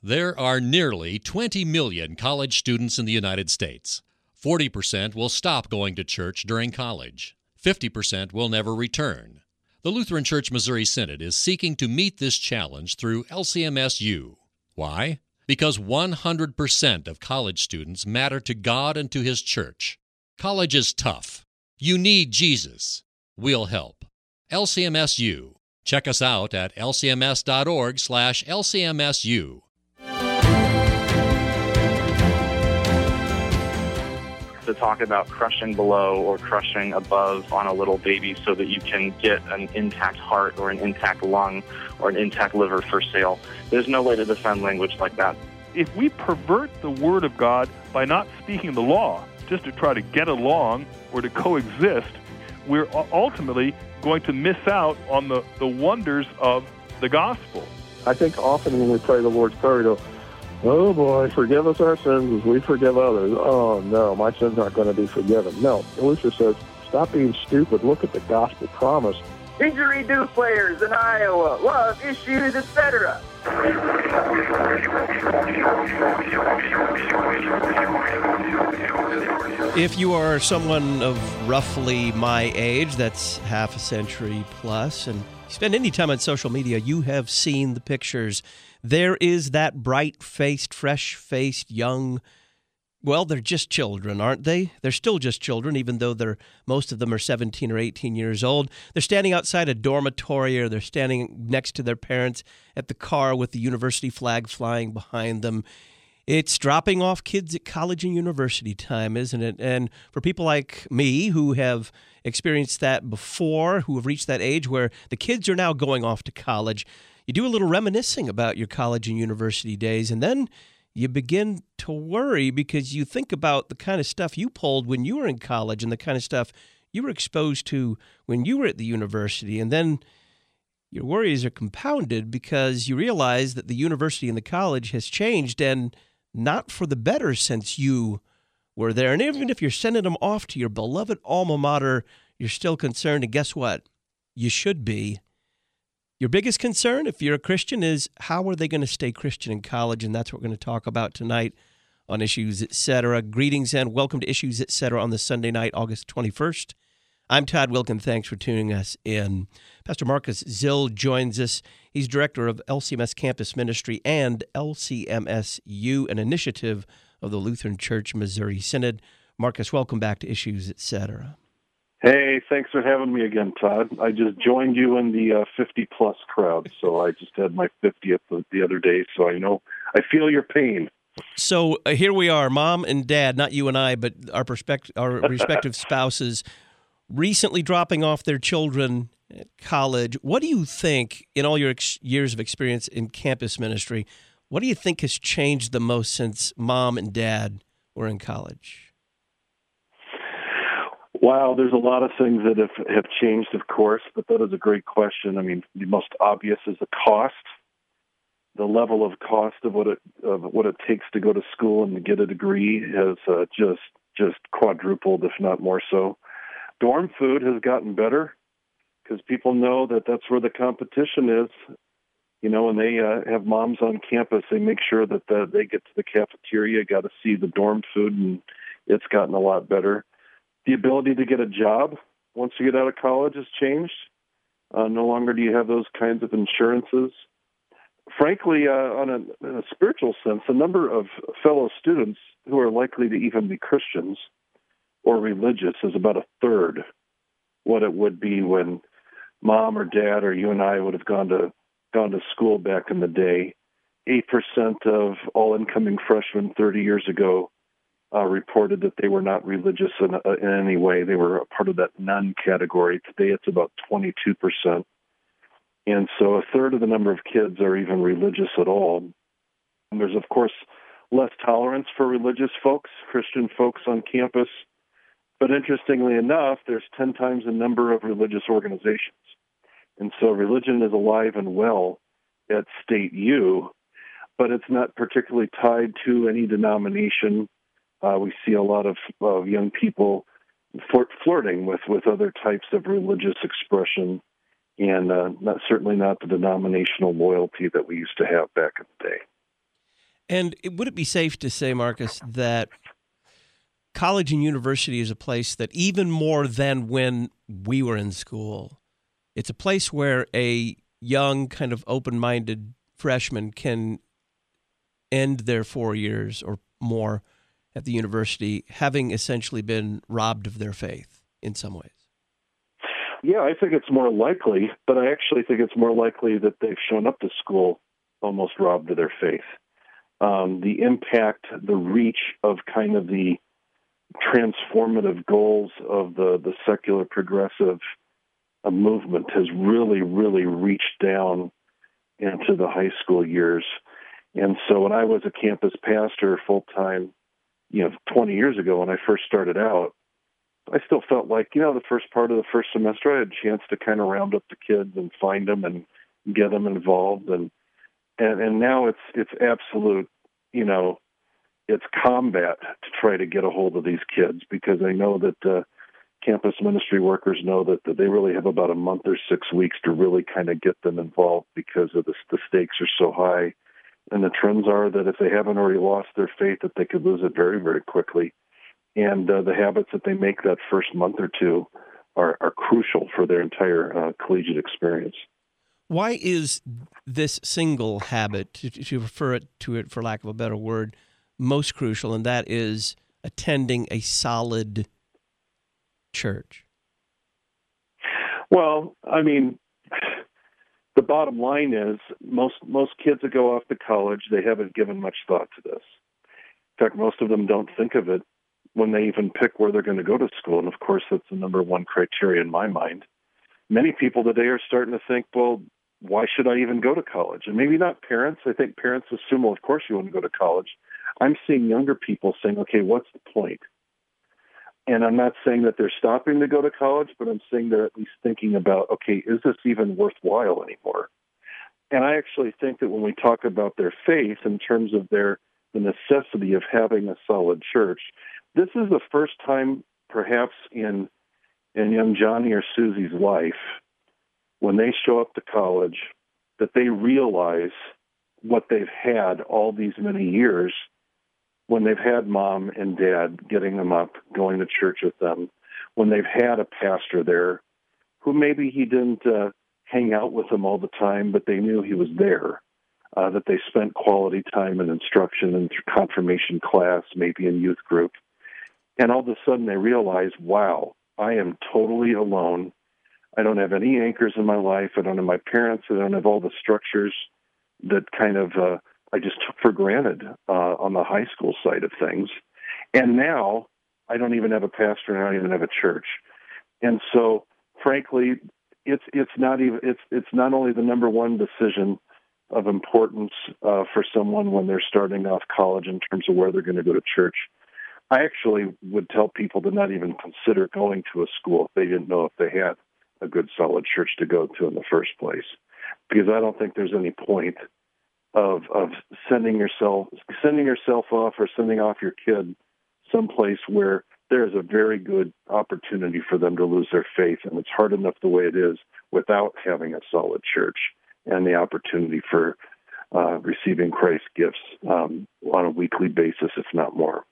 There are nearly 20 million college students in the United States. 40% will stop going to church during college. 50% will never return. The Lutheran Church Missouri Synod is seeking to meet this challenge through LCMSU. Why? Because 100% of college students matter to God and to His church. College is tough. You need Jesus. We'll help. LCMSU. Check us out at lcms.org/LCMSU. To talk about crushing below or crushing above on a little baby so that you can get an intact heart or an intact lung or an intact liver for sale. There's no way to defend language like that. If we pervert the Word of God by not speaking the law, just to try to get along or to coexist, we're ultimately going to miss out on the wonders of the gospel. I think often when we pray the Lord's Prayer, we go, oh boy, forgive us our sins as we forgive others. Oh no, my sins aren't going to be forgiven. No, Luther says, stop being stupid. Look at the gospel promise. Didgeridoo players in Iowa, love issues, etc. If you are someone of roughly my age, that's half a century plus, and you spend any time on social media, you have seen the pictures. There is that bright-faced, fresh-faced, young, well, they're just children, aren't they? They're still just children, even though most of them are 17 or 18 years old. They're standing outside a dormitory, or they're standing next to their parents at the car with the university flag flying behind them. It's dropping off kids at college and university time, isn't it? And for people like me who have experienced that before, who have reached that age where the kids are now going off to college, you do a little reminiscing about your college and university days, and then you begin to worry because you think about the kind of stuff you pulled when you were in college and the kind of stuff you were exposed to when you were at the university. And then your worries are compounded because you realize that the university and the college has changed, and not for the better since you were there. And even if you're sending them off to your beloved alma mater, you're still concerned. And guess what? You should be. Your biggest concern, if you're a Christian, is how are they going to stay Christian in college? And that's what we're going to talk about tonight on Issues, Etc. Greetings and welcome to Issues, Etc. on this Sunday night, August 21st. I'm Todd Wilkin. Thanks for tuning us in. Pastor Marcus Zill joins us. He's director of LCMS Campus Ministry and LCMSU, an initiative of the Lutheran Church Missouri Synod. Marcus, welcome back to Issues, Etc. Hey, thanks for having me again, Todd. I just joined you in the 50-plus crowd, so I just had my 50th the other day, so I feel your pain. So here we are, Mom and Dad, not you and I, but our respective spouses, recently dropping off their children at college. What do you think, in all your years of experience in campus ministry, what do you think has changed the most since Mom and Dad were in college? Wow, there's a lot of things that have changed, of course, but that is a great question. I mean, the most obvious is the cost, the level of cost of what it takes to go to school and to get a degree has just quadrupled, if not more so. Dorm food has gotten better because people know that that's where the competition is. When they have moms on campus, they make sure that they get to the cafeteria, got to see the dorm food, and it's gotten a lot better. The ability to get a job once you get out of college has changed. No longer do you have those kinds of insurances. Frankly, in a spiritual sense, the number of fellow students who are likely to even be Christians or religious is about a third what it would be when Mom or Dad or you and I would have gone to school back in the day. 8% of all incoming freshmen 30 years ago reported that they were not religious in any way. They were a part of that none category. Today it's about 22%. And so a third of the number of kids are even religious at all. And there's, of course, less tolerance for religious folks, Christian folks on campus. But interestingly enough, there's 10 times the number of religious organizations. And so religion is alive and well at State U, but it's not particularly tied to any denomination. We see a lot of young people flirting with other types of religious expression, and certainly not the denominational loyalty that we used to have back in the day. And would it be safe to say, Marcus, that college and university is a place that even more than when we were in school, it's a place where a young, kind of open-minded freshman can end their 4 years or more at the university having essentially been robbed of their faith in some ways? Yeah, I think it's more likely, but I actually think it's more likely that they've shown up to school almost robbed of their faith. The impact, the reach of kind of the transformative goals of the secular progressive movement has really, really reached down into the high school years. And so when I was a campus pastor full-time, 20 years ago when I first started out, I still felt like, the first part of the first semester I had a chance to kind of round up the kids and find them and get them involved. And now it's absolute, it's combat to try to get a hold of these kids, because I know that campus ministry workers know that they really have about a month or 6 weeks to really kind of get them involved, because of the stakes are so high. And the trends are that if they haven't already lost their faith, that they could lose it very, very quickly. And the habits that they make that first month or two are crucial for their entire collegiate experience. Why is this single habit, to refer to it for lack of a better word, most crucial, and that is attending a solid church? Well, I mean, the bottom line is most kids that go off to college, they haven't given much thought to this. In fact, most of them don't think of it when they even pick where they're going to go to school. And of course, that's the number one criteria in my mind. Many people today are starting to think, well, why should I even go to college? And maybe not parents. I think parents assume, well, of course you want to go to college. I'm seeing younger people saying, okay, what's the point? And I'm not saying that they're stopping to go to college, but I'm saying they're at least thinking about, okay, is this even worthwhile anymore? And I actually think that when we talk about their faith in terms of the necessity of having a solid church, this is the first time perhaps in young Johnny or Susie's life when they show up to college that they realize what they've had all these many years, when they've had mom and dad getting them up, going to church with them, when they've had a pastor there who maybe he didn't hang out with them all the time, but they knew he was there, that they spent quality time in instruction and confirmation class, maybe in youth group. And all of a sudden they realize, wow, I am totally alone. I don't have any anchors in my life. I don't have my parents. I don't have all the structures that kind of I just took for granted on the high school side of things. And now I don't even have a pastor and I don't even have a church. And so, frankly, it's not only the number one decision of importance for someone when they're starting off college in terms of where they're going to go to church. I actually would tell people to not even consider going to a school if they didn't know if they had a good, solid church to go to in the first place, because I don't think there's any point of sending yourself off or sending off your kid someplace where there's a very good opportunity for them to lose their faith, and it's hard enough the way it is without having a solid church and the opportunity for receiving Christ's gifts on a weekly basis, if not more.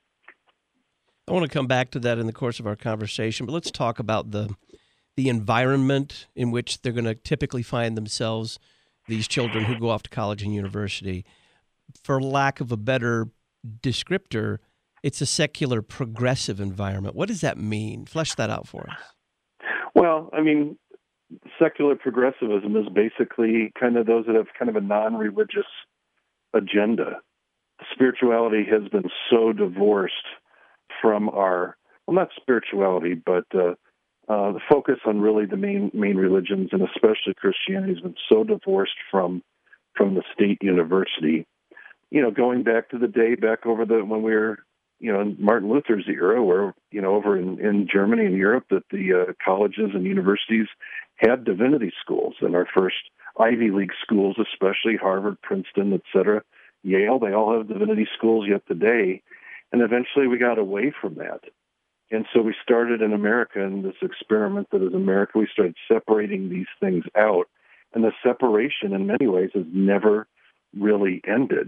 I want to come back to that in the course of our conversation, but let's talk about the environment in which they're going to typically find themselves, these children who go off to college and university. For lack of a better descriptor, it's a secular progressive environment. What does that mean? Flesh that out for us. Well, I mean, secular progressivism is basically kind of those that have kind of a non-religious agenda. Spirituality has been so divorced from not spirituality, but the focus on really the main religions, and especially Christianity, has been so divorced from the state university. Going back to the day when we were, in Martin Luther's era, where, over in Germany and Europe, that the colleges and universities had divinity schools, and our first Ivy League schools, especially Harvard, Princeton, et cetera, Yale, they all have divinity schools yet today. And eventually we got away from that. And so we started in America in this experiment that is America. We started separating these things out. And the separation in many ways has never really ended.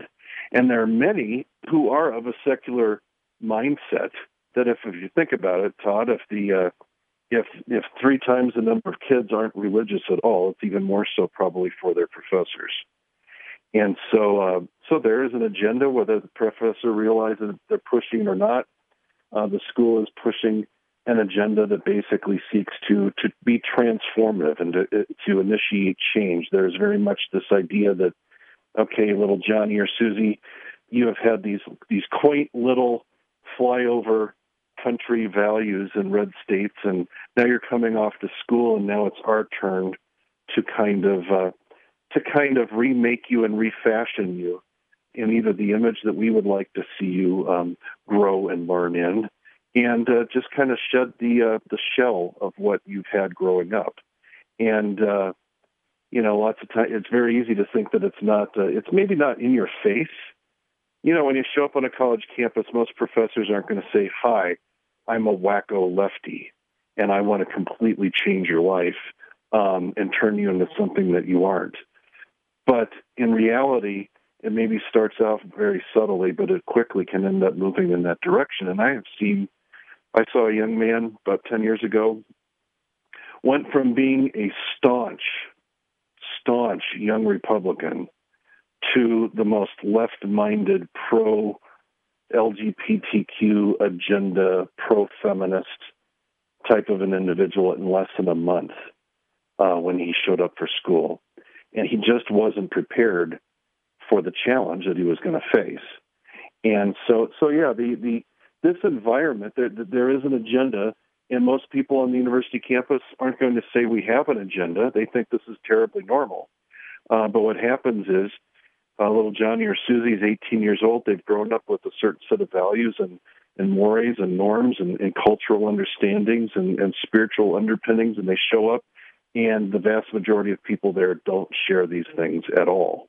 And there are many who are of a secular mindset that if you think about it, Todd, if 3 times the number of kids aren't religious at all, it's even more so probably for their professors. And so there is an agenda, whether the professor realizes they're pushing or not. The school is pushing an agenda that basically seeks to be transformative and to initiate change. There's very much this idea that, okay, little Johnny or Susie, you have had these quaint little flyover country values in red states, and now you're coming off to school, and now it's our turn to kind of remake you and refashion you in either the image that we would like to see you grow and learn in, and just kind of shed the shell of what you've had growing up. And lots of times it's very easy to think that it's maybe not in your face. When you show up on a college campus, most professors aren't going to say, "Hi, I'm a wacko lefty, and I want to completely change your life and turn you into something that you aren't." But in reality, it maybe starts out very subtly, but it quickly can end up moving in that direction. And I saw a young man about 10 years ago, went from being a staunch young Republican to the most left-minded, pro-LGBTQ agenda, pro-feminist type of an individual in less than a month when he showed up for school. And he just wasn't prepared for the challenge that he was going to face. And so yeah, this environment, there is an agenda, and most people on the university campus aren't going to say we have an agenda. They think this is terribly normal. But what happens is little Johnny or Susie is 18 years old. They've grown up with a certain set of values and mores and norms and cultural understandings and spiritual underpinnings, and they show up, and the vast majority of people there don't share these things at all.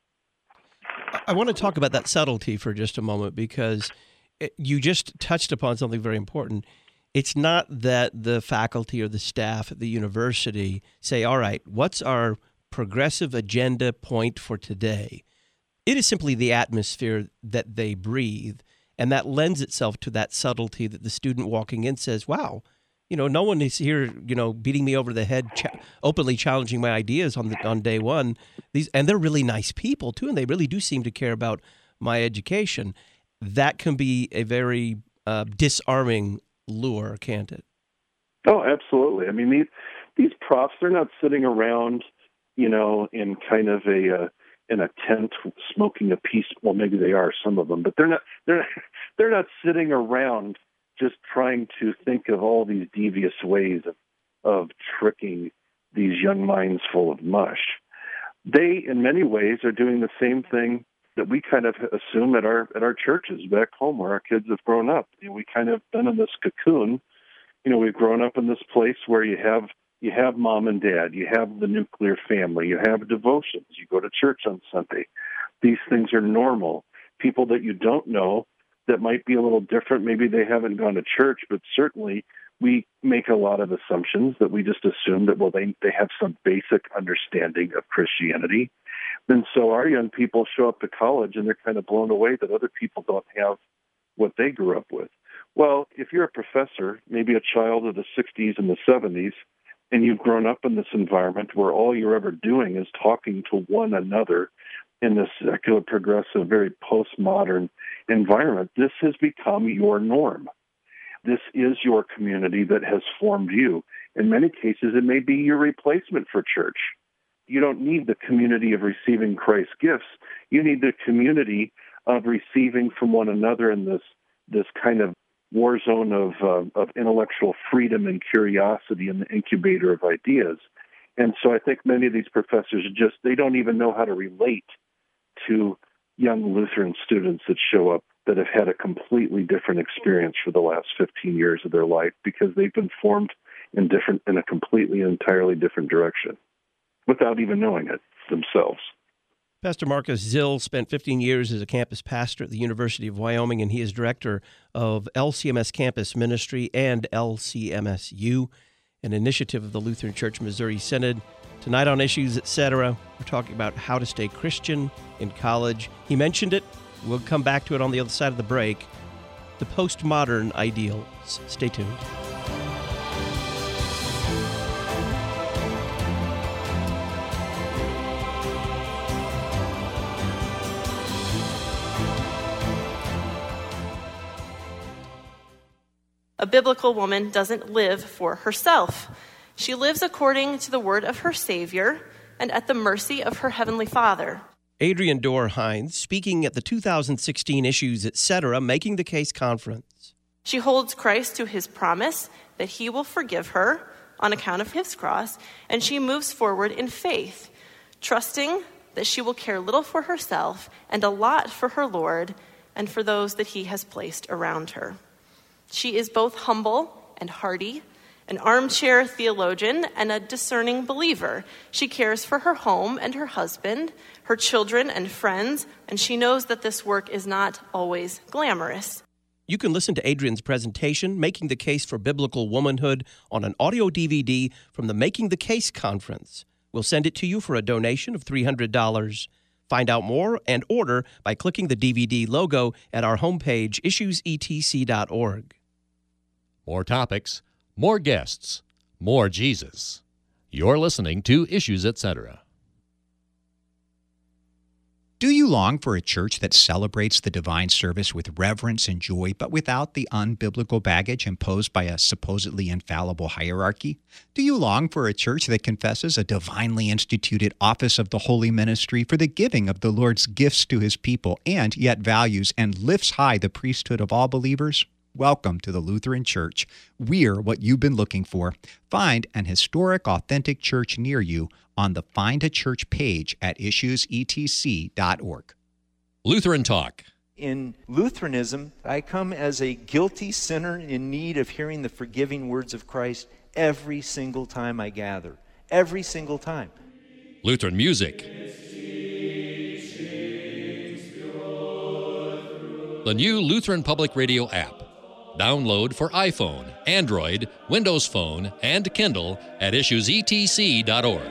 I want to talk about that subtlety for just a moment, because you just touched upon something very important. It's not that the faculty or the staff at the university say, all right, what's our progressive agenda point for today? It is simply the atmosphere that they breathe, and that lends itself to that subtlety that the student walking in says, wow, no one is here, beating me over the head, openly challenging my ideas on day one. And they're really nice people, too, and they really do seem to care about my education. That can be a very disarming lure, can't it? Oh, absolutely. I mean, these profs, they're not sitting around, in kind of in a tent smoking a piece. Well, maybe they are, some of them, but they're not sitting around just trying to think of all these devious ways of tricking these young minds full of mush. They, in many ways, are doing the same thing that we kind of assume at our churches back home where our kids have grown up. We kind of been in this cocoon. We've grown up in this place where you have mom and dad, you have the nuclear family, you have devotions, you go to church on Sunday. These things are normal. People that you don't know that might be a little different, maybe they haven't gone to church, but certainly we make a lot of assumptions that we just assume that, well, they have some basic understanding of Christianity. And so our young people show up to college and they're kind of blown away that other people don't have what they grew up with. Well, if you're a professor, maybe a child of the 60s and the 70s, and you've grown up in this environment where all you're ever doing is talking to one another in this secular, progressive, very postmodern environment, this has become your norm. This is your community that has formed you. In many cases, it may be your replacement for church. You don't need the community of receiving Christ's gifts. You need the community of receiving from one another in this kind of war zone of intellectual freedom and curiosity and the incubator of ideas. And so I think many of these professors they don't even know how to relate to young Lutheran students that show up that have had a completely different experience for the last 15 years of their life because they've been formed in a completely, entirely different direction without even knowing it themselves. Pastor Marcus Zill spent 15 years as a campus pastor at the University of Wyoming, and he is director of LCMS Campus Ministry and LCMSU, an initiative of the Lutheran Church Missouri Synod. Tonight on Issues, Etc., we're talking about how to stay Christian in college. He mentioned it, We'll come back to it on the other side of the break. The postmodern ideals. Stay tuned. A biblical woman doesn't live for herself. She lives according to the word of her Savior and at the mercy of her Heavenly Father. Adrienne Dorr-Hines speaking at the 2016 Issues Etc. Making the Case Conference. She holds Christ to his promise that he will forgive her on account of his cross, and she moves forward in faith, trusting that she will care little for herself and a lot for her Lord and for those that he has placed around her. She is both humble and hearty, an armchair theologian and a discerning believer. She cares for her home and her husband, her children and friends, and she knows that this work is not always glamorous. You can listen to Adrienne's presentation, Making the Case for Biblical Womanhood, on an audio DVD from the Making the Case Conference. We'll send it to you for a donation of $300. Find out more and order by clicking the DVD logo at our homepage, issuesetc.org. More topics, more guests, more Jesus. You're listening to Issues Etc. Do you long for a church that celebrates the divine service with reverence and joy, but without the unbiblical baggage imposed by a supposedly infallible hierarchy? Do you long for a church that confesses a divinely instituted office of the holy ministry for the giving of the Lord's gifts to his people, and yet values and lifts high the priesthood of all believers? Welcome to the Lutheran Church. We're what you've been looking for. Find an historic, authentic church near you on the Find a Church page at issuesetc.org. Lutheran Talk. In Lutheranism, I come as a guilty sinner in need of hearing the forgiving words of Christ every single time I gather. Every single time. Lutheran Music. The new Lutheran Public Radio app. Download for iPhone, Android, Windows Phone, and Kindle at issuesetc.org.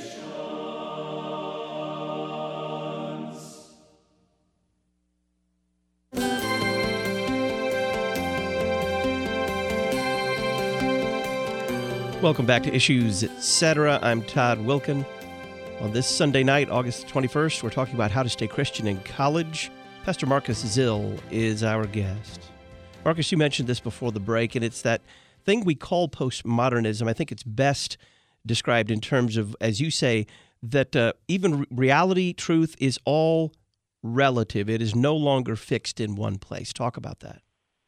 Welcome back to Issues Etc. I'm Todd Wilkin. On this Sunday night, August 21st, we're talking about how to stay Christian in college. Pastor Marcus Zill is our guest. Marcus, you mentioned this before the break, and it's that thing we call postmodernism. I think it's best described in terms of, as you say, that even reality, truth is all relative. It is no longer fixed in one place. Talk about that.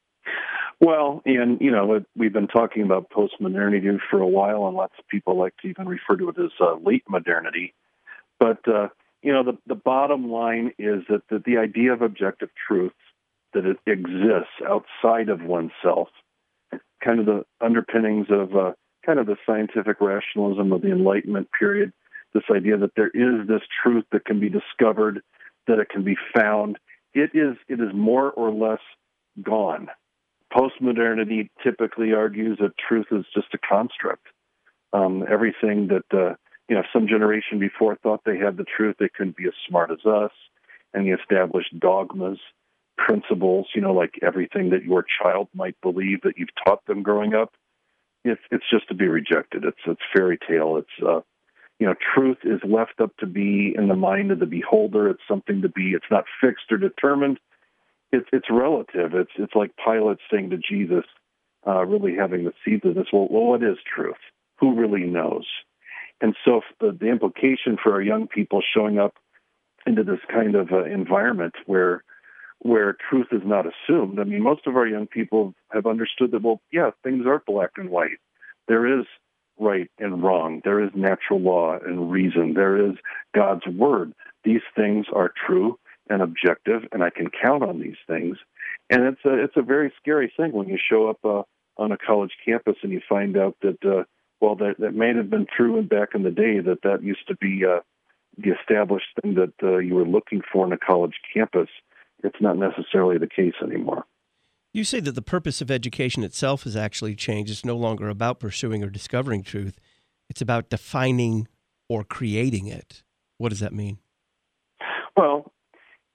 Well, and, we've been talking about postmodernity for a while, and lots of people like to even refer to it as late modernity. But, the bottom line is that the idea of objective truth, that it exists outside of oneself, kind of the underpinnings of kind of the scientific rationalism of the Enlightenment period, this idea that there is this truth that can be discovered, that it can be found, it is more or less gone. Postmodernity typically argues that truth is just a construct. Everything that, some generation before thought they had the truth, they couldn't be as smart as us, and the established dogmas, principles, like everything that your child might believe that you've taught them growing up, it's just to be rejected. It's fairy tale. It's, truth is left up to be in the mind of the beholder. It's something to be, it's not fixed or determined. It's relative. It's like Pilate saying to Jesus, really having the seeds of this, well, what is truth? Who really knows? And so the implication for our young people showing up into this kind of environment where truth is not assumed. I mean, most of our young people have understood that, things are black and white. There is right and wrong. There is natural law and reason. There is God's word. These things are true and objective, and I can count on these things. And it's a very scary thing when you show up on a college campus and you find out that, that may have been true back in the day, that used to be the established thing that you were looking for in a college campus. It's not necessarily the case anymore. You say that the purpose of education itself has actually changed. It's no longer about pursuing or discovering truth. It's about defining or creating it. What does that mean? Well,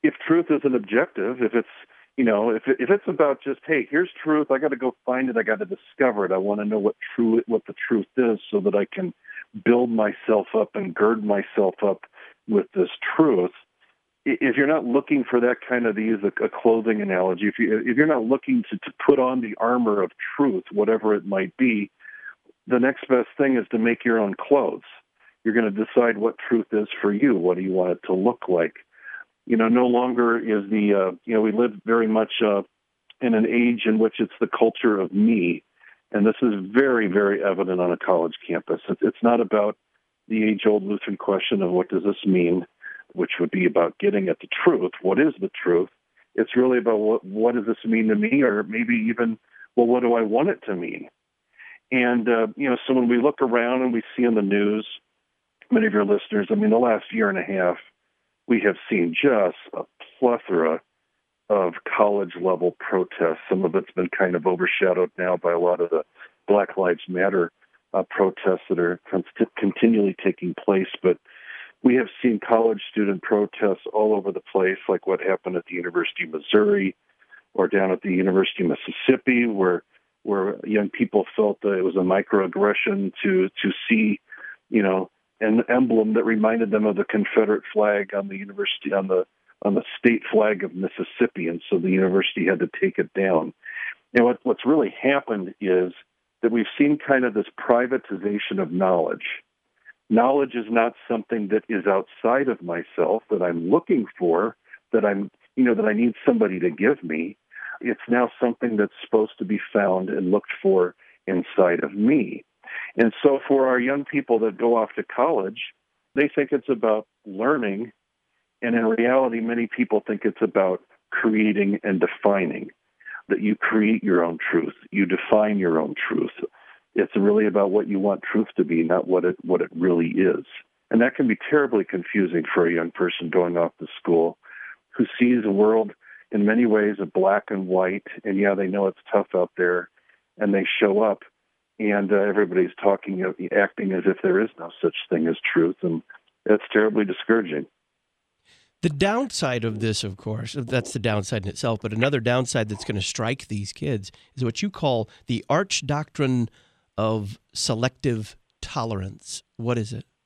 if truth is an objective, if it's, if it's about just, hey, here's truth, I got to go find it, I got to discover it, I want to know what the truth is so that I can build myself up and gird myself up with this truth. If you're not looking for that kind of, to use a clothing analogy, if you're not looking to put on the armor of truth, whatever it might be, the next best thing is to make your own clothes. You're going to decide what truth is for you. What do you want it to look like? No longer is we live very much in an age in which it's the culture of me. And this is very, very evident on a college campus. It's not about the age-old Lutheran question of what does this mean, which would be about getting at the truth. What is the truth? It's really about what does this mean to me, or maybe even, well, what do I want it to mean? And, so when we look around and we see in the news, many of your listeners, the last year and a half, we have seen just a plethora of college-level protests. Some of it's been kind of overshadowed now by a lot of the Black Lives Matter protests that are continually taking place. But we have seen college student protests all over the place, like what happened at the University of Missouri or down at the University of Mississippi, where young people felt that it was a microaggression to see, an emblem that reminded them of the Confederate flag on the university, on the state flag of Mississippi, and so the university had to take it down. And what's really happened is that we've seen kind of this privatization of knowledge. Knowledge is not something that is outside of myself that I'm looking for, that I need somebody to give me. It's now something that's supposed to be found and looked for inside of me. And so for our young people that go off to college, they think it's about learning. And in reality, many people think it's about creating and defining, that you create your own truth. You define your own truth. It's really about what you want truth to be, not what it really is. And that can be terribly confusing for a young person going off to school who sees a world in many ways of black and white. And yeah, they know it's tough out there, and they show up and everybody's acting as if there is no such thing as truth. And that's terribly discouraging. The downside of this, of course, that's the downside in itself, but another downside that's going to strike these kids is what you call the arch doctrine of selective tolerance. What is it?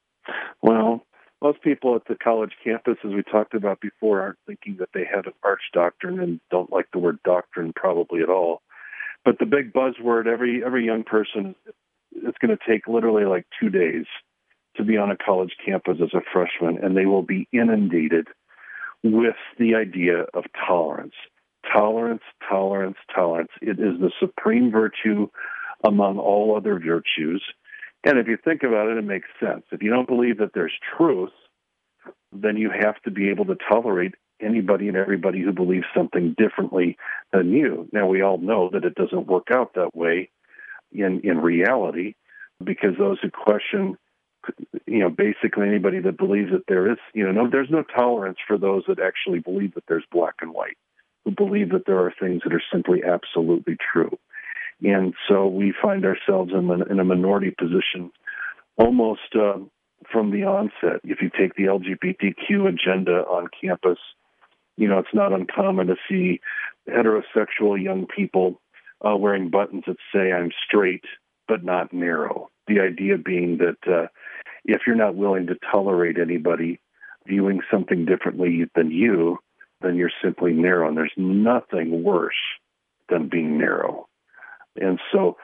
Well, most people at the college campus, as we talked about before, aren't thinking that they have an arch doctrine and don't like the word doctrine probably at all. But the big buzzword, every young person, it's going to take literally like 2 days to be on a college campus as a freshman, and they will be inundated with the idea of tolerance. Tolerance, tolerance, tolerance. It is the supreme virtue among all other virtues. And if you think about it, it makes sense. If you don't believe that there's truth, then you have to be able to tolerate anybody and everybody who believes something differently than you. Now, we all know that it doesn't work out that way in reality, because those who question, basically anybody that believes that there is, there's no tolerance for those that actually believe that there's black and white, who believe that there are things that are simply absolutely true. And so we find ourselves in a minority position almost from the onset. If you take the LGBTQ agenda on campus, it's not uncommon to see heterosexual young people wearing buttons that say, "I'm straight, but not narrow." The idea being that if you're not willing to tolerate anybody viewing something differently than you, then you're simply narrow. And there's nothing worse than being narrow. And so,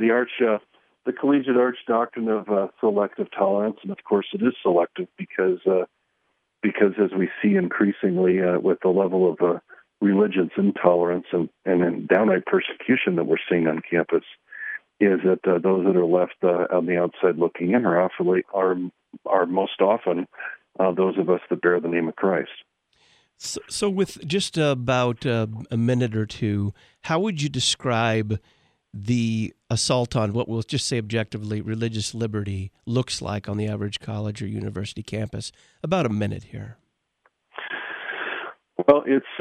the collegiate arch doctrine of selective tolerance, and of course it is selective because as we see increasingly with the level of religious intolerance and downright persecution that we're seeing on campus, is that those that are left on the outside looking in are most often those of us that bear the name of Christ. So with just about a minute or two, how would you describe the assault on what we'll just say objectively religious liberty looks like on the average college or university campus? About a minute here. Well,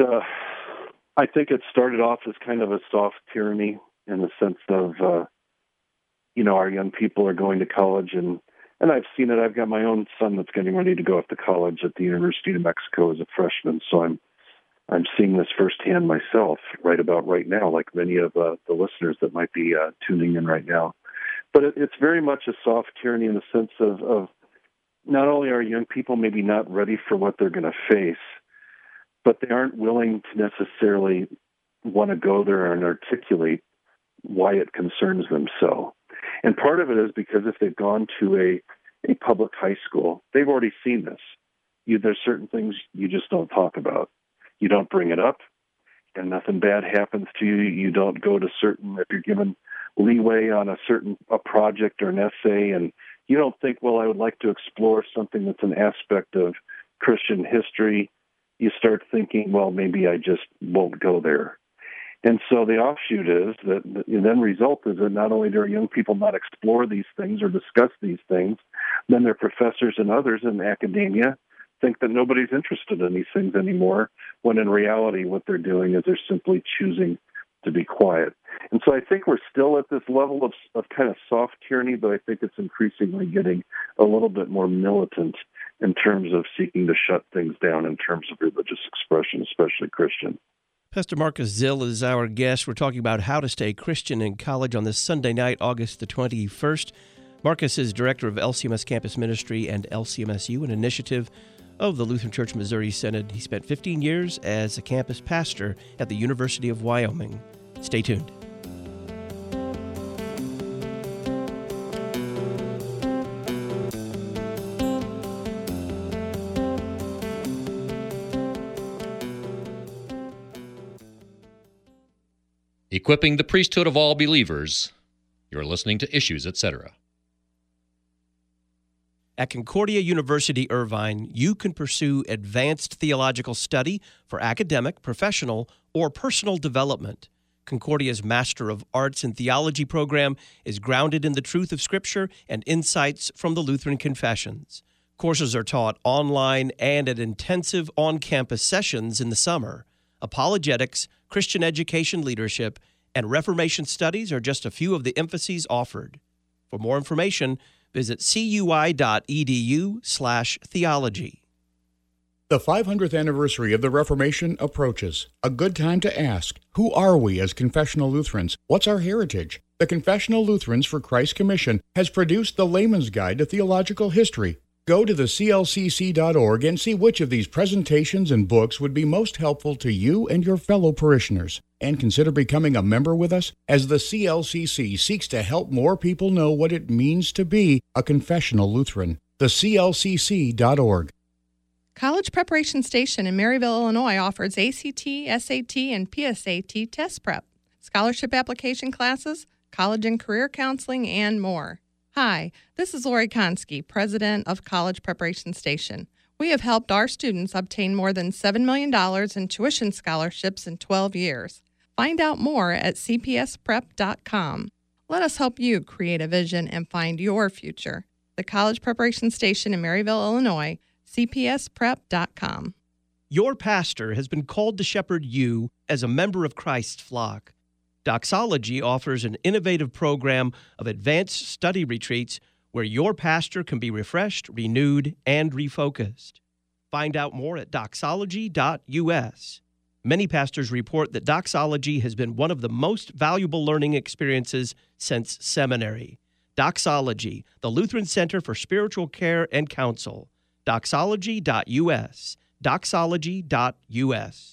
I think it started off as kind of a soft tyranny in the sense of, our young people are going to college and And I've seen it. I've got my own son that's getting ready to go off to college at the University of New Mexico as a freshman, so I'm seeing this firsthand myself right about right now, like many of the listeners that might be tuning in right now. But it's very much a soft tyranny in the sense of not only are young people maybe not ready for what they're going to face, but they aren't willing to necessarily want to go there and articulate why it concerns them so. And part of it is because if they've gone to a public high school, they've already seen this. There's certain things you just don't talk about. You don't bring it up, and nothing bad happens to you. You don't go to if you're given leeway on a project or an essay, and you don't think, well, I would like to explore something that's an aspect of Christian history. You start thinking, well, maybe I just won't go there. And so the offshoot is that the then result is that not only do our young people not explore these things or discuss these things, then their professors and others in academia think that nobody's interested in these things anymore, when in reality what they're doing is they're simply choosing to be quiet. And so I think we're still at this level of kind of soft tyranny, but I think it's increasingly getting a little bit more militant in terms of seeking to shut things down in terms of religious expression, especially Christian. Pastor Marcus Zill is our guest. We're talking about how to stay Christian in college on this Sunday night, August the 21st. Marcus is director of LCMS Campus Ministry and LCMSU, an initiative of the Lutheran Church Missouri Synod. He spent 15 years as a campus pastor at the University of Wyoming. Stay tuned. Equipping the priesthood of all believers. You're listening to Issues, etc. At Concordia University Irvine, you can pursue advanced theological study for academic, professional, or personal development. Concordia's Master of Arts in Theology program is grounded in the truth of Scripture and insights from the Lutheran Confessions. Courses are taught online and at intensive on-campus sessions in the summer. Apologetics, Christian education leadership, and Reformation studies are just a few of the emphases offered. For more information, visit cui.edu/theology. The 500th anniversary of the Reformation approaches. A good time to ask, who are we as confessional Lutherans? What's our heritage? The Confessional Lutherans for Christ Commission has produced the Layman's Guide to Theological History. Go to the clcc.org and see which of these presentations and books would be most helpful to you and your fellow parishioners. And consider becoming a member with us as the CLCC seeks to help more people know what it means to be a confessional Lutheran. The clcc.org. College Preparation Station in Maryville, Illinois offers ACT, SAT, and PSAT test prep, scholarship application classes, college and career counseling, and more. Hi, this is Lori Konski, president of College Preparation Station. We have helped our students obtain more than $7 million in tuition scholarships in 12 years. Find out more at cpsprep.com. Let us help you create a vision and find your future. The College Preparation Station in Maryville, Illinois, cpsprep.com. Your pastor has been called to shepherd you as a member of Christ's flock. Doxology offers an innovative program of advanced study retreats where your pastor can be refreshed, renewed, and refocused. Find out more at doxology.us. Many pastors report that doxology has been one of the most valuable learning experiences since seminary. Doxology, the Lutheran Center for Spiritual Care and Counsel. Doxology.us. Doxology.us.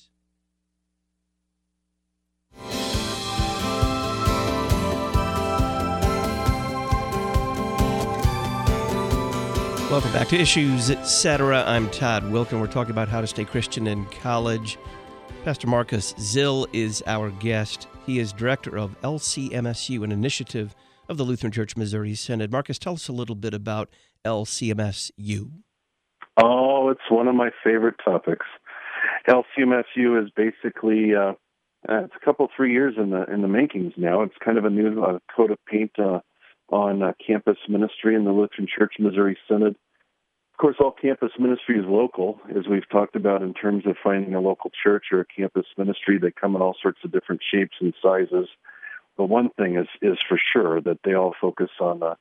Welcome back to Issues, Etc. I'm Todd Wilken. We're talking about how to stay Christian in college. Pastor Marcus Zill is our guest. He is director of LCMSU, an initiative of the Lutheran Church Missouri Synod. Marcus, tell us a little bit about LCMSU. Oh, it's one of my favorite topics. LCMSU is basically it's a couple 3 years in the makings now. It's kind of a new coat of paint on campus ministry in the Lutheran Church Missouri Synod. Of course, all campus ministry is local, as we've talked about in terms of finding a local church or a campus ministry. They come in all sorts of different shapes and sizes. But one thing is for sure that they all focus on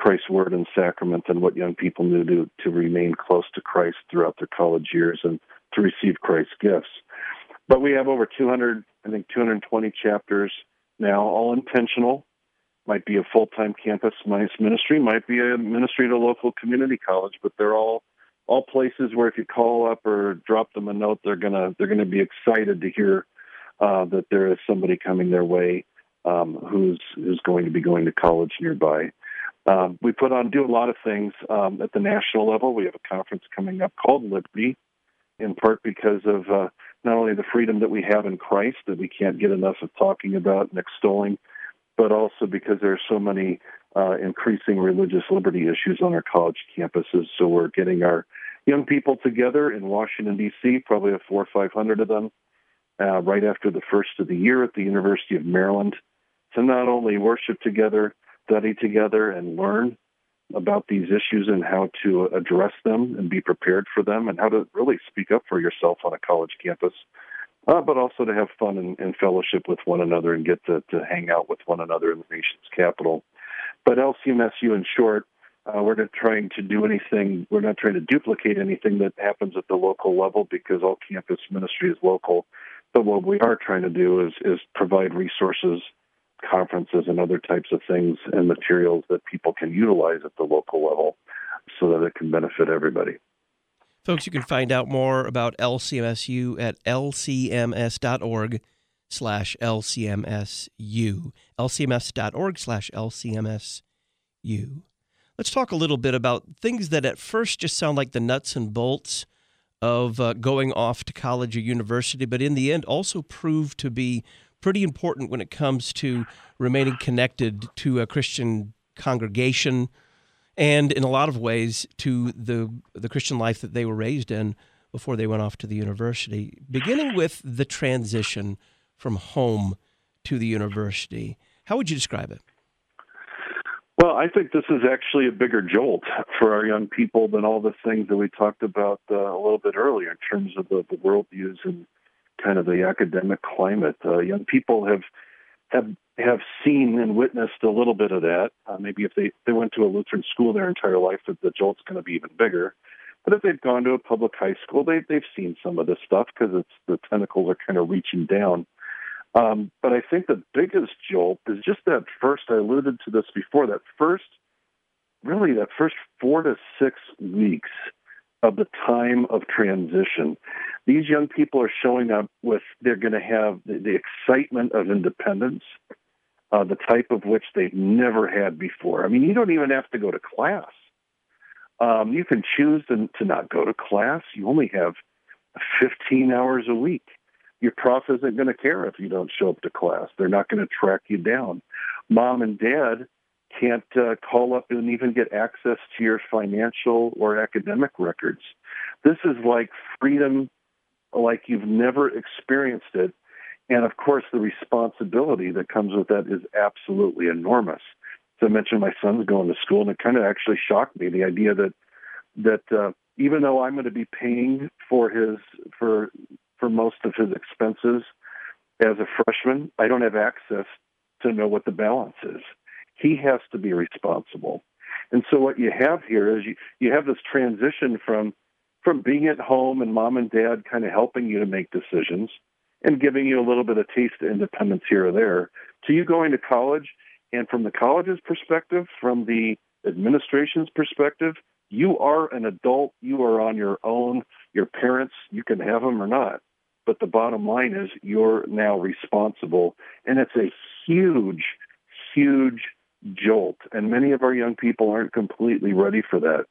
Christ's word and sacrament and what young people need to remain close to Christ throughout their college years and to receive Christ's gifts. But we have over 220 chapters now, all intentional. Might be a full-time campus ministry, might be a ministry at a local community college, but they're all places where if you call up or drop them a note, they're gonna be excited to hear that there is somebody coming their way who's going to be going to college nearby. We do a lot of things at the national level. We have a conference coming up called Liberty, in part because of not only the freedom that we have in Christ that we can't get enough of talking about and extolling, but also because there are so many increasing religious liberty issues on our college campuses. So we're getting our young people together in Washington, D.C., probably 400 or 500 of them, right after the first of the year at the University of Maryland, to not only worship together, study together, and learn about these issues and how to address them and be prepared for them and how to really speak up for yourself on a college campus, but also to have fun and fellowship with one another and get to hang out with one another in the nation's capital. But LCMSU, in short, we're not trying to do anything. We're not trying to duplicate anything that happens at the local level because all campus ministry is local. But what we are trying to do is provide resources, conferences, and other types of things and materials that people can utilize at the local level so that it can benefit everybody. Folks, you can find out more about LCMSU at lcms.org/LCMSU. lcms.org/LCMSU. Let's talk a little bit about things that at first just sound like the nuts and bolts of going off to college or university, but in the end also prove to be pretty important when it comes to remaining connected to a Christian congregation and in a lot of ways to the Christian life that they were raised in before they went off to the university. Beginning with the transition from home to the university, how would you describe it? Well, I think this is actually a bigger jolt for our young people than all the things that we talked about a little bit earlier in terms of the worldviews and kind of the academic climate. Young people have seen and witnessed a little bit of that. Maybe if they went to a Lutheran school their entire life, the jolt's going to be even bigger. But if they've gone to a public high school, they've seen some of this stuff because the tentacles are kind of reaching down. But I think the biggest jolt is just that first, I alluded to this before, that first 4 to 6 weeks of the time of transition. These young people are showing up they're going to have the excitement of independence, the type of which they've never had before. I mean, you don't even have to go to class. You can choose to not go to class. You only have 15 hours a week. Your prof isn't going to care if you don't show up to class. They're not going to track you down. Mom and dad can't call up and even get access to your financial or academic records. This is like freedom like you've never experienced it. And, of course, the responsibility that comes with that is absolutely enormous. So I mentioned my son's going to school, and it kind of actually shocked me, the idea that even though I'm going to be paying for most of his expenses as a freshman, I don't have access to know what the balance is. He has to be responsible. And so what you have here is you have this transition from being at home and mom and dad kind of helping you to make decisions and giving you a little bit of taste of independence here or there, to you going to college. And from the college's perspective, from the administration's perspective, you are an adult. You are on your own. Your parents, you can have them or not. But the bottom line is you're now responsible. And it's a huge, huge jolt. And many of our young people aren't completely ready for that.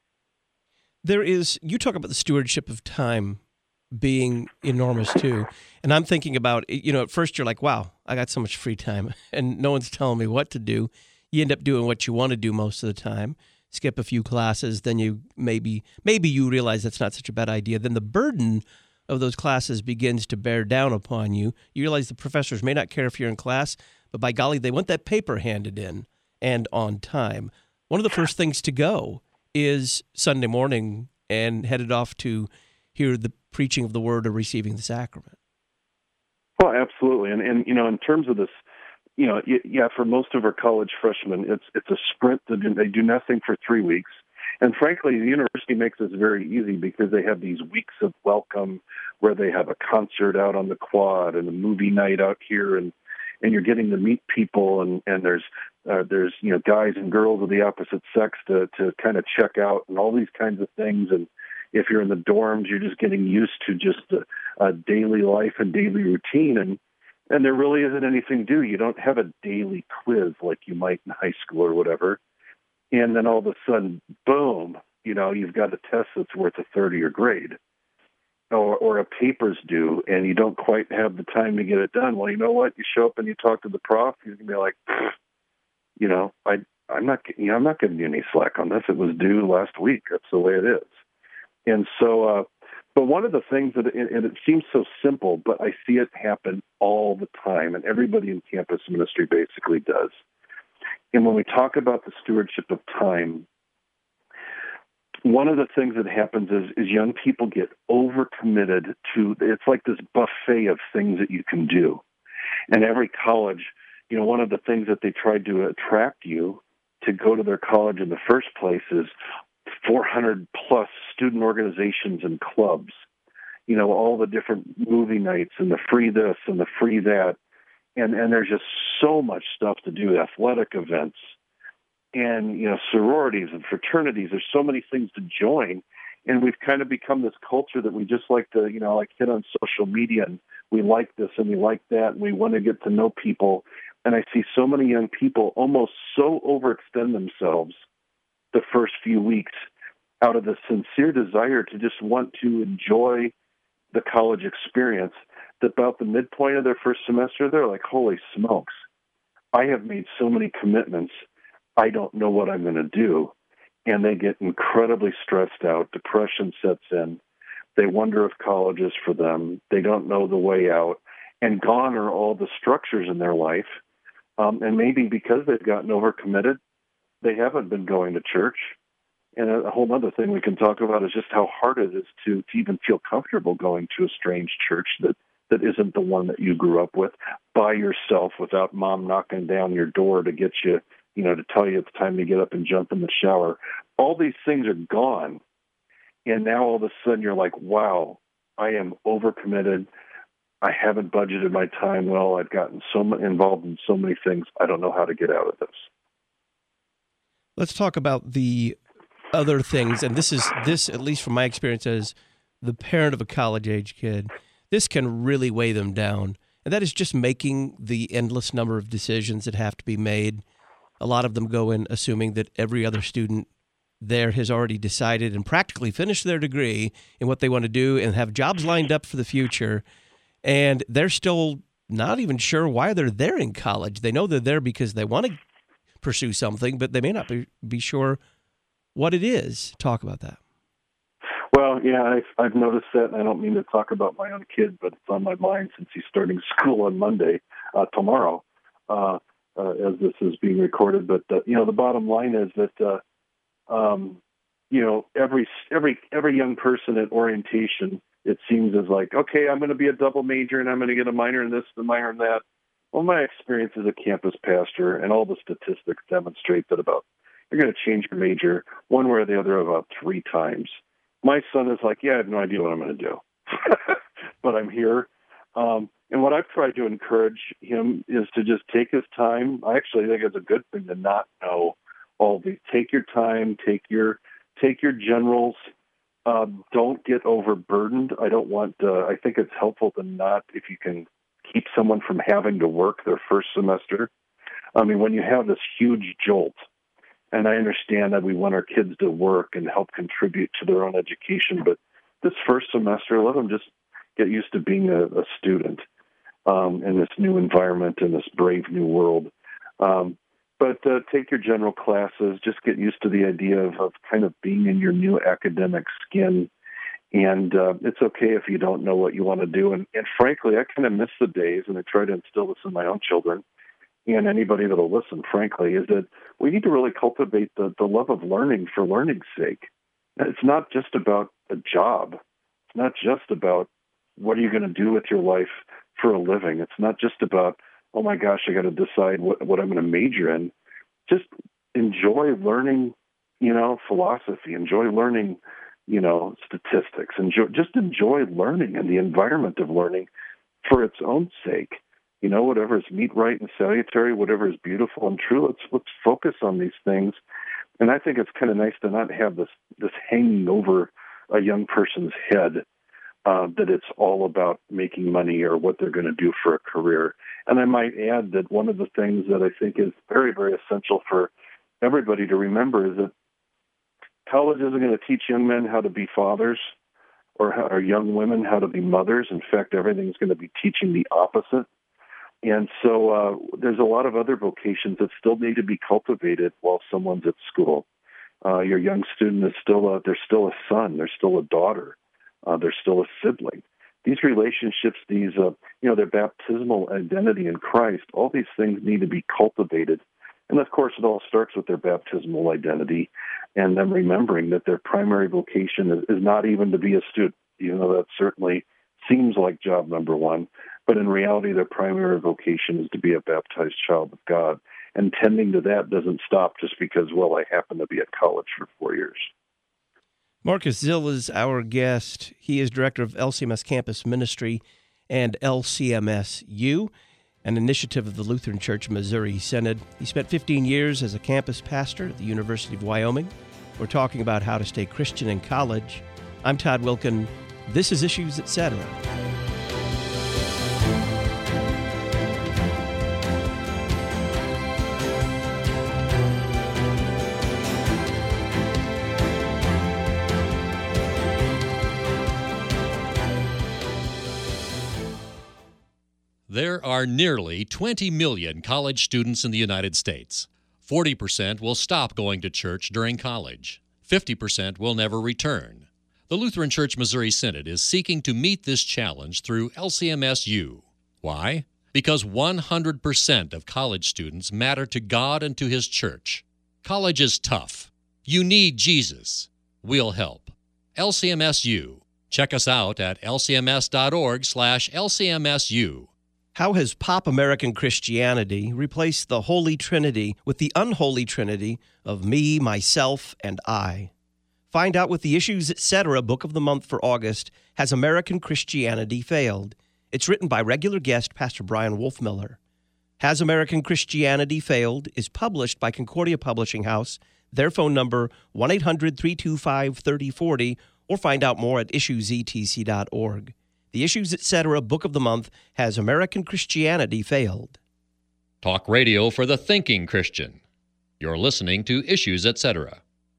You talk about the stewardship of time being enormous too. And I'm thinking about, at first you're like, wow, I got so much free time and no one's telling me what to do. You end up doing what you want to do most of the time, skip a few classes, then you maybe you realize that's not such a bad idea. Then the burden of those classes begins to bear down upon you. You realize the professors may not care if you're in class, but by golly, they want that paper handed in and on time. One of the first things to go is Sunday morning and headed off to hear the preaching of the word or receiving the sacrament. Well, absolutely. And in terms of this yeah, for most of our college freshmen, it's a sprint. They do nothing for 3 weeks. And frankly, the university makes this very easy because they have these weeks of welcome where they have a concert out on the quad and a movie night out here, and you're getting to meet people, and there's guys and girls of the opposite sex to kind of check out and all these kinds of things. And if you're in the dorms, you're just getting used to just a daily life and daily routine, and there really isn't anything to do. You don't have a daily quiz like you might in high school or whatever. And then all of a sudden, boom, you've got a test that's worth a third of your grade. Or a paper's due, and you don't quite have the time to get it done. Well, you know what? You show up and you talk to the prof, he's going to be like, I'm not giving you any slack on this. It was due last week. That's the way it is. And so, but one of the things and it seems so simple, but I see it happen all the time, and everybody in campus ministry basically does. And when we talk about the stewardship of time, one of the things that happens is young people get overcommitted to, it's like this buffet of things that you can do. And every college, one of the things that they tried to attract you to go to their college in the first place is 400 plus student organizations and clubs, all the different movie nights and the free this and the free that. And there's just so much stuff to do, athletic events and, sororities and fraternities. There's so many things to join. And we've kind of become this culture that we just like to, like hit on social media, and we like this and we like that, and we want to get to know people. And I see so many young people almost so overextend themselves the first few weeks out of the sincere desire to just want to enjoy the college experience, that about the midpoint of their first semester, they're like, holy smokes, I have made so many commitments, I don't know what I'm going to do. And they get incredibly stressed out. Depression sets in. They wonder if college is for them. They don't know the way out. And gone are all the structures in their life. And maybe because they've gotten overcommitted, they haven't been going to church. And a whole other thing we can talk about is just how hard it is to even feel comfortable going to a strange church that isn't the one that you grew up with, by yourself, without mom knocking down your door to get you, to tell you it's time to get up and jump in the shower. All these things are gone. And now all of a sudden you're like, wow, I am overcommitted. I haven't budgeted my time well. I've gotten involved in so many things. I don't know how to get out of this. Let's talk about the other things. And this, at least from my experience as the parent of a college-age kid, this can really weigh them down. And that is just making the endless number of decisions that have to be made. A lot of them go in assuming that every other student there has already decided and practically finished their degree in what they want to do and have jobs lined up for the future. And they're still not even sure why they're there in college. They know they're there because they want to pursue something, but they may not be sure what it is. Talk about that. Well, yeah, I've noticed that, and I don't mean to talk about my own kid, but it's on my mind since he's starting school on Monday, tomorrow, as this is being recorded. But the bottom line is that every young person at orientation, it seems, is like, okay, I'm going to be a double major, and I'm going to get a minor in this, and a minor in that. Well, my experience as a campus pastor, and all the statistics demonstrate that you're going to change your major one way or the other about 3 times. My son is like, yeah, I have no idea what I'm going to do, but I'm here. And what I've tried to encourage him is to just take his time. I actually think it's a good thing to not know all these. Take your time, take your generals. Don't get overburdened. I think it's helpful to not, if you can keep someone from having to work their first semester. I mean, when you have this huge jolt, and I understand that we want our kids to work and help contribute to their own education, but this first semester, let them just get used to being a student in this new environment, in this brave new world. But take your general classes, just get used to the idea of kind of being in your new academic skin. And it's okay if you don't know what you want to do. And frankly, I kind of miss the days, and I try to instill this in my own children and anybody that will listen, frankly, is that we need to really cultivate the love of learning for learning's sake. It's not just about a job. It's not just about what are you going to do with your life for a living. It's not just about, oh my gosh, I got to decide what I'm going to major in. Just enjoy learning, philosophy, enjoy learning, statistics, just enjoy learning and the environment of learning for its own sake. Whatever is meet, right, and salutary, whatever is beautiful and true, let's focus on these things. And I think it's kind of nice to not have this hanging over a young person's head that it's all about making money or what they're going to do for a career. And I might add that one of the things that I think is very, very essential for everybody to remember is that college isn't going to teach young men how to be fathers or young women how to be mothers. In fact, everything's going to be teaching the opposite. And so there's a lot of other vocations that still need to be cultivated while someone's at school. Your young student is they're still a son, they're still a daughter, they're still a sibling. These relationships, their baptismal identity in Christ, all these things need to be cultivated. And of course, it all starts with their baptismal identity and them remembering that their primary vocation is not even to be a student, even though that certainly seems like job number one. But in reality, their primary vocation is to be a baptized child of God. And tending to that doesn't stop just because, I happen to be at college for 4 years. Marcus Zill is our guest. He is director of LCMS Campus Ministry and LCMSU, an initiative of the Lutheran Church Missouri Synod. He spent 15 years as a campus pastor at the University of Wyoming. We're talking about how to stay Christian in college. I'm Todd Wilken. This is Issues, Etc. There are nearly 20 million college students in the United States. 40% will stop going to church during college. 50% will never return. The Lutheran Church Missouri Synod is seeking to meet this challenge through LCMSU. Why? Because 100% of college students matter to God and to His church. College is tough. You need Jesus. We'll help. LCMSU. Check us out at lcms.org/LCMSU. How has pop American Christianity replaced the Holy Trinity with the unholy Trinity of me, myself, and I? Find out with the Issues, Etc. Book of the Month for August, Has American Christianity Failed? It's written by regular guest Pastor Brian Wolfmiller. Has American Christianity Failed is published by Concordia Publishing House. Their phone number, 1-800-325-3040, or find out more at issuesetc.org. The Issues, Etc. Book of the Month, Has American Christianity Failed? Talk radio for the thinking Christian. You're listening to Issues, Etc.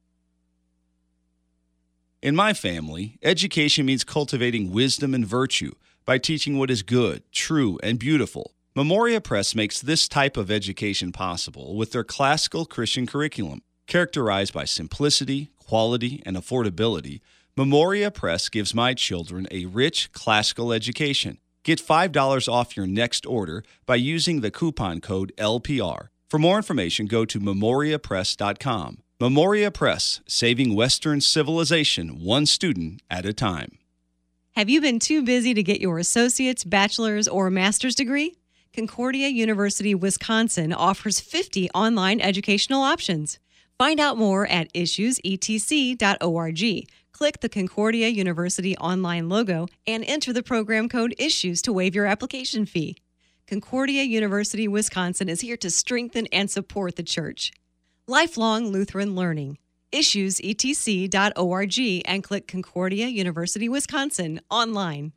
In my family, education means cultivating wisdom and virtue by teaching what is good, true, and beautiful. Memoria Press makes this type of education possible with their classical Christian curriculum. Characterized by simplicity, quality, and affordability, Memoria Press gives my children a rich classical education. Get $5 off your next order by using the coupon code LPR. For more information, go to memoriapress.com. Memoria Press, saving Western civilization one student at a time. Have you been too busy to get your associate's, bachelor's, or master's degree? Concordia University, Wisconsin offers 50 online educational options. Find out more at issuesetc.org. Click the Concordia University online logo and enter the program code ISSUES to waive your application fee. Concordia University, Wisconsin is here to strengthen and support the church. Lifelong Lutheran learning. issuesetc.org and click Concordia University, Wisconsin online.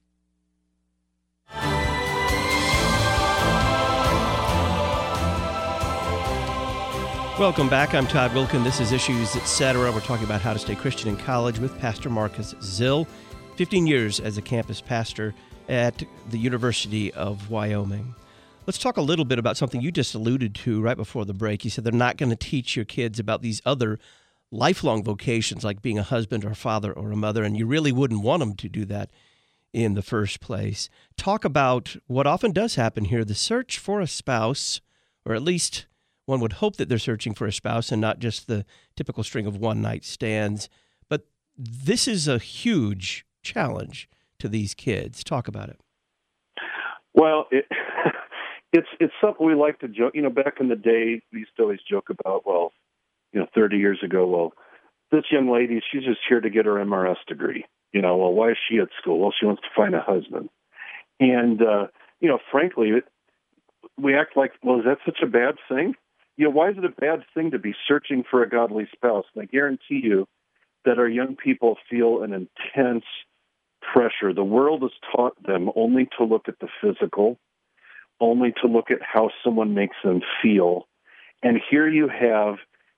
Welcome back. I'm Todd Wilken. This is Issues, Etc. We're talking about how to stay Christian in college with Pastor Marcus Zill. 15 years as a campus pastor at the University of Wyoming. Let's talk a little bit about something you just alluded to right before the break. You said they're not going to teach your kids about these other lifelong vocations like being a husband or a father or a mother, and you really wouldn't want them to do that in the first place. Talk about what often does happen here, the search for a spouse, or at least one would hope that they're searching for a spouse and not just the typical string of one-night stands. But this is a huge challenge to these kids. Talk about it. Well, It's something we like to joke. Back in the day, we used to always joke about, 30 years ago, this young lady, she's just here to get her MRS degree. Why is she at school? Well, she wants to find a husband. And, frankly, we act like, is that such a bad thing? Why is it a bad thing to be searching for a godly spouse? And I guarantee you that our young people feel an intense pressure. The world has taught them only to look at the physical, only to look at how someone makes them feel. And here you have,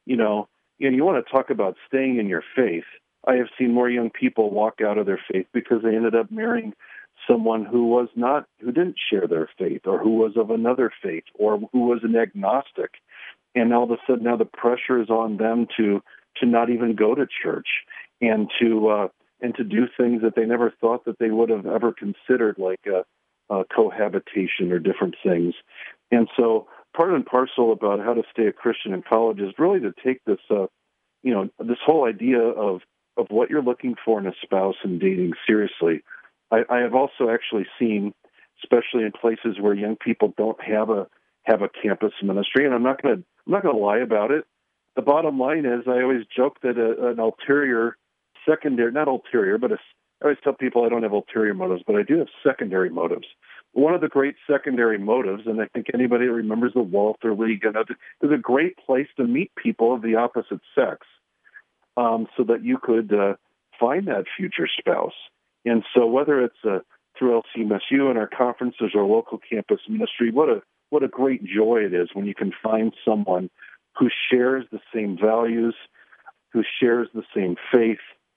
and you want to talk about staying in your faith. I have seen more young people walk out of their faith because they ended up marrying someone who didn't share their faith, or who was of another faith, or who was an agnostic. And all of a sudden now the pressure is on them to not even go to church and to do things that they never thought that they would have ever considered, like cohabitation or different things. And so part and parcel about how to stay a Christian in college is really to take this, this whole idea of what you're looking for in a spouse and dating seriously. I have also actually seen, especially in places where young people don't have a campus ministry, and I'm not going to lie about it. The bottom line is, I always joke that an ulterior, secondary, not ulterior, but I always tell people I don't have ulterior motives, but I do have secondary motives. One of the great secondary motives, and I think anybody that remembers the Walter League, is a great place to meet people of the opposite sex, so that you could find that future spouse. And so whether it's through LCMSU and our conferences or local campus ministry, what a great joy it is when you can find someone who shares the same values, who shares the same faith,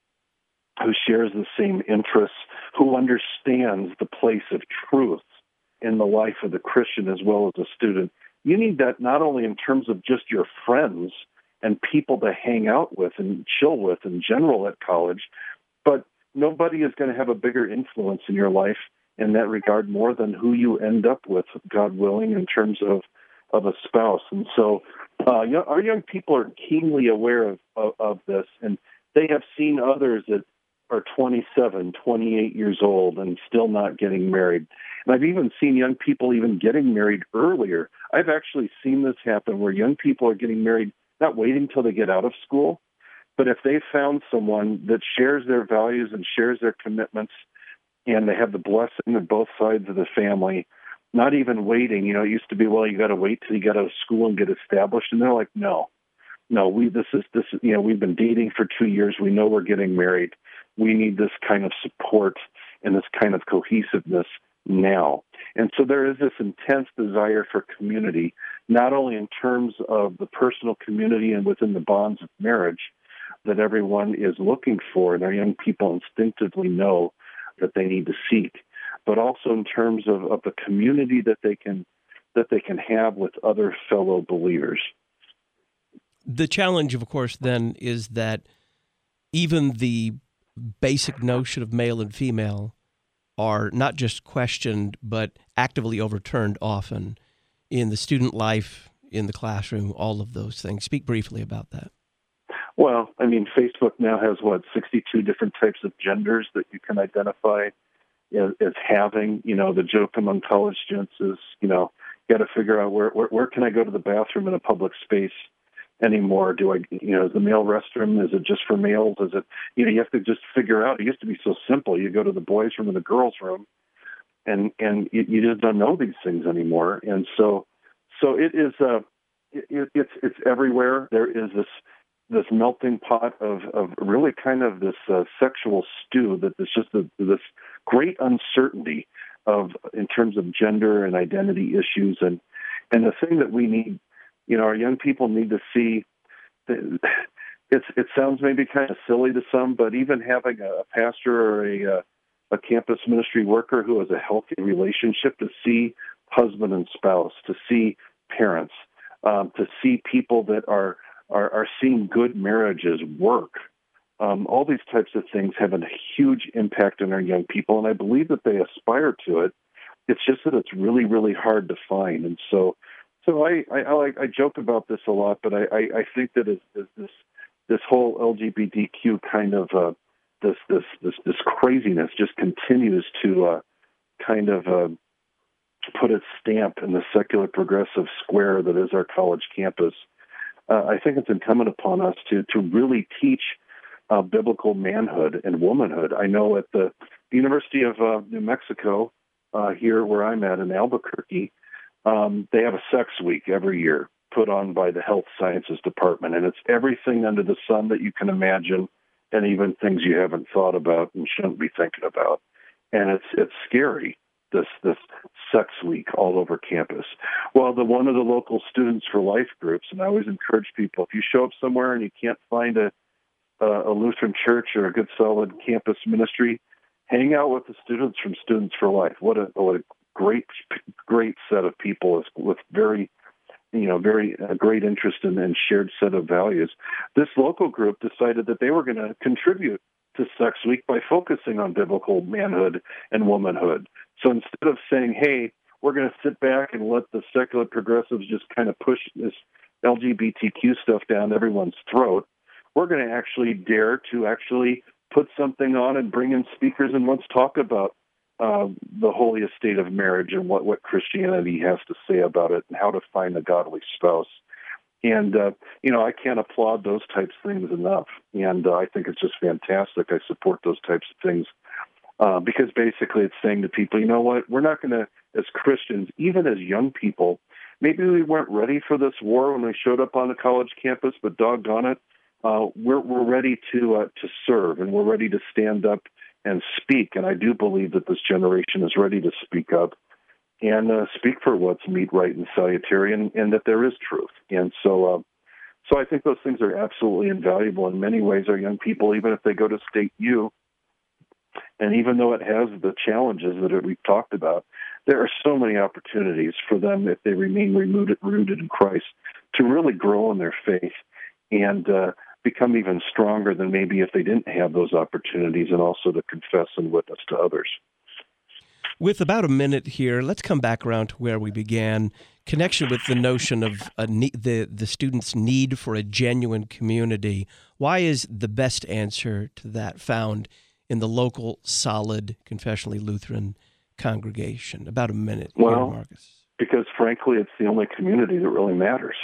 who shares the same interests, who understands the place of truth in the life of the Christian as well as a student. You need that not only in terms of just your friends and people to hang out with and chill with in general at college, but nobody is going to have a bigger influence in your life in that regard more than who you end up with, God willing, in terms of a spouse. And so our young people are keenly aware of this, and they have seen others that are 27, 28 years old and still not getting married. And I've even seen young people even getting married earlier. I've actually seen this happen where young people are getting married, not waiting till they get out of school, but if they found someone that shares their values and shares their commitments, and they have the blessing of both sides of the family, not even waiting. It used to be, you got to wait till you get out of school and get established. And they're like, no, we've been dating for 2 years. We know we're getting married. We need this kind of support and this kind of cohesiveness now. And so there is this intense desire for community, not only in terms of the personal community and within the bonds of marriage that everyone is looking for, and our young people instinctively know that they need to seek, but also in terms of the community that they can have with other fellow believers. The challenge, of course, then, is that even the basic notion of male and female are not just questioned, but actively overturned often in the student life, in the classroom, all of those things. Speak briefly about that. Well, Facebook now has, 62 different types of genders that you can identify as having. The joke among college students is, you got to figure out where can I go to the bathroom in a public space anymore? Do I, is the male restroom, is it just for males? Is it, you have to just figure out. It used to be so simple. You go to the boys' room and the girls' room, and you just don't know these things anymore. And so it is, it's everywhere. There is this melting pot of really kind of this sexual stew that there's just this great uncertainty in terms of gender and identity issues. And the thing that we need, our young people need to see, it sounds maybe kind of silly to some, but even having a pastor or a campus ministry worker who has a healthy relationship, to see husband and spouse, to see parents, to see people that are seeing good marriages work. All these types of things have a huge impact on our young people, and I believe that they aspire to it. It's just that it's really, really hard to find. And so I joke about this a lot, but I think that this whole LGBTQ kind of this craziness just continues to kind of put its stamp in the secular progressive square that is our college campus. I think it's incumbent upon us to really teach biblical manhood and womanhood. I know at the University of New Mexico, here where I'm at in Albuquerque, they have a sex week every year put on by the Health Sciences Department, and it's everything under the sun that you can imagine, and even things you haven't thought about and shouldn't be thinking about. And it's scary, this sex week all over campus. Well, one of the local Students for Life groups, and I always encourage people, if you show up somewhere and you can't find a Lutheran church or a good solid campus ministry, hang out with the students from Students for Life. What a great set of people with very great interest and shared set of values. This local group decided that they were going to contribute to Sex Week by focusing on biblical manhood and womanhood. So instead of saying, hey, we're going to sit back and let the secular progressives just kind of push this LGBTQ stuff down everyone's throat, we're going to actually dare to actually put something on and bring in speakers and let's talk about the holy estate of marriage and what Christianity has to say about it and how to find a godly spouse. And, I can't applaud those types of things enough. And I think it's just fantastic. I support those types of things because basically it's saying to people, you know what, we're not going to, as Christians, even as young people, maybe we weren't ready for this war when we showed up on the college campus, but doggone it, we're ready to serve and we're ready to stand up and speak. And I do believe that this generation is ready to speak up and speak for what's meet, right, and salutary, and that there is truth. And so I think those things are absolutely invaluable in many ways. Our young people, even if they go to State U, and even though it has the challenges that we've talked about, there are so many opportunities for them if they remain rooted in Christ to really grow in their faith and become even stronger than maybe if they didn't have those opportunities, and also to confess and witness to others. With about a minute here, let's come back around to where we began, connection with the notion of the students' need for a genuine community. Why is the best answer to that found in the local, solid, confessionally Lutheran congregation? About a minute here, Marcus. Because frankly, it's the only community that really matters.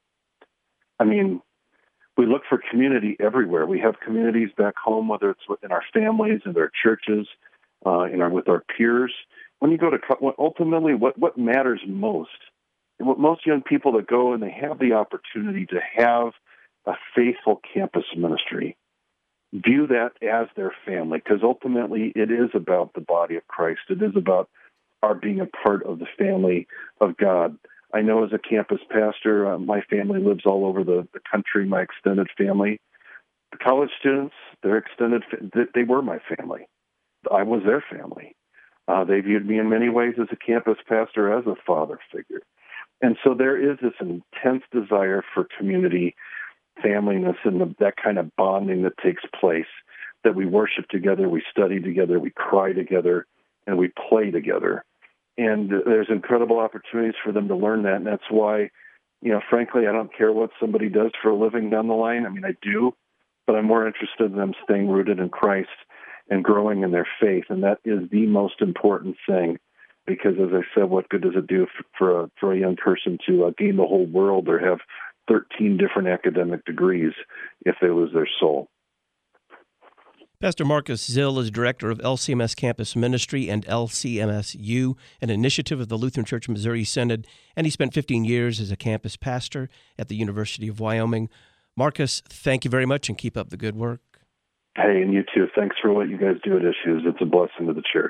I mean, we look for community everywhere. We have communities back home, whether it's within our families, in our churches, with our peers. When you go to, ultimately, what matters most, and what most young people that go and they have the opportunity to have a faithful campus ministry, view that as their family, because ultimately it is about the body of Christ. It is about our being a part of the family of God. I know as a campus pastor, my family lives all over the country, my extended family. The college students, their extended, they were my family. I was their family. They viewed me in many ways as a campus pastor, as a father figure. And so there is this intense desire for community, familyness, and that kind of bonding that takes place, that we worship together, we study together, we cry together, and we play together. And there's incredible opportunities for them to learn that. And that's why, frankly, I don't care what somebody does for a living down the line. I mean, I do, but I'm more interested in them staying rooted in Christ and growing in their faith. And that is the most important thing, because as I said, what good does it do for a young person to gain the whole world or have 13 different academic degrees if they lose their soul? Pastor Marcus Zill is director of LCMS Campus Ministry and LCMSU, an initiative of the Lutheran Church Missouri Synod, and he spent 15 years as a campus pastor at the University of Wyoming. Marcus, thank you very much and keep up the good work. Hey, and you too. Thanks for what you guys do at Issues. It's a blessing to the church.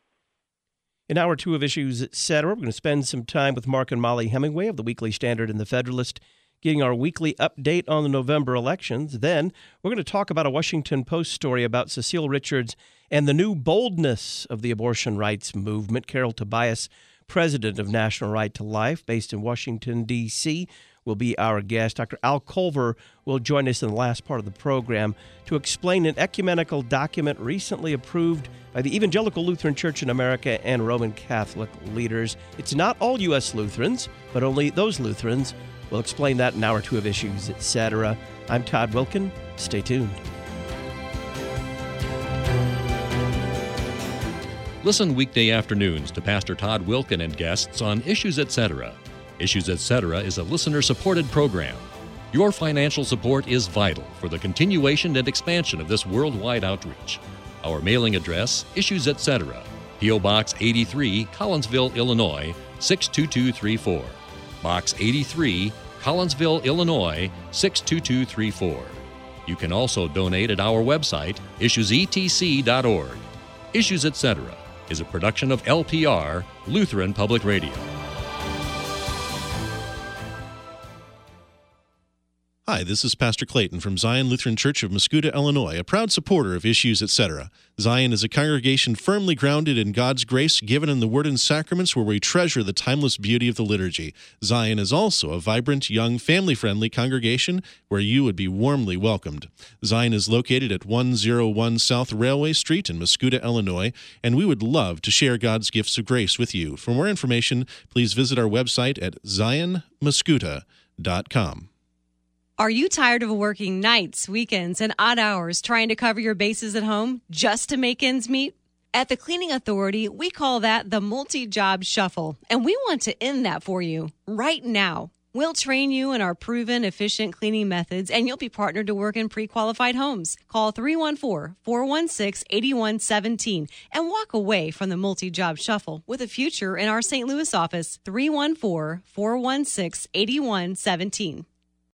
In hour 2 of Issues, etc., we're going to spend some time with Mark and Molly Hemingway of the Weekly Standard and the Federalist, getting our weekly update on the November elections. Then we're going to talk about a Washington Post story about Cecile Richards and the new boldness of the abortion rights movement. Carol Tobias, president of National Right to Life, based in Washington, D.C., will be our guest. Dr. Al Culver will join us in the last part of the program to explain an ecumenical document recently approved by the Evangelical Lutheran Church in America and Roman Catholic leaders. It's not all U.S. Lutherans, but only those Lutherans. We'll explain that in hour 2 of Issues, etc. I'm Todd Wilkin. Stay tuned. Listen weekday afternoons to Pastor Todd Wilkin and guests on Issues Etc. Issues Etc. is a listener-supported program. Your financial support is vital for the continuation and expansion of this worldwide outreach. Our mailing address, Issues Etc., P.O. Box 83, Collinsville, Illinois, 62234. Box 83, Collinsville, Illinois, 62234. You can also donate at our website, issuesetc.org. Issues Etc. is a production of LPR, Lutheran Public Radio. Hi, this is Pastor Clayton from Zion Lutheran Church of Mascoutah, Illinois, a proud supporter of Issues Etc. Zion is a congregation firmly grounded in God's grace given in the Word and Sacraments, where we treasure the timeless beauty of the liturgy. Zion is also a vibrant, young, family-friendly congregation where you would be warmly welcomed. Zion is located at 101 South Railway Street in Mascoutah, Illinois, and we would love to share God's gifts of grace with you. For more information, please visit our website at zionmascoutah.com. Are you tired of working nights, weekends, and odd hours trying to cover your bases at home just to make ends meet? At the Cleaning Authority, we call that the multi-job shuffle, and we want to end that for you right now. We'll train you in our proven, efficient cleaning methods, and you'll be partnered to work in pre-qualified homes. Call 314-416-8117 and walk away from the multi-job shuffle with a future in our St. Louis office, 314-416-8117.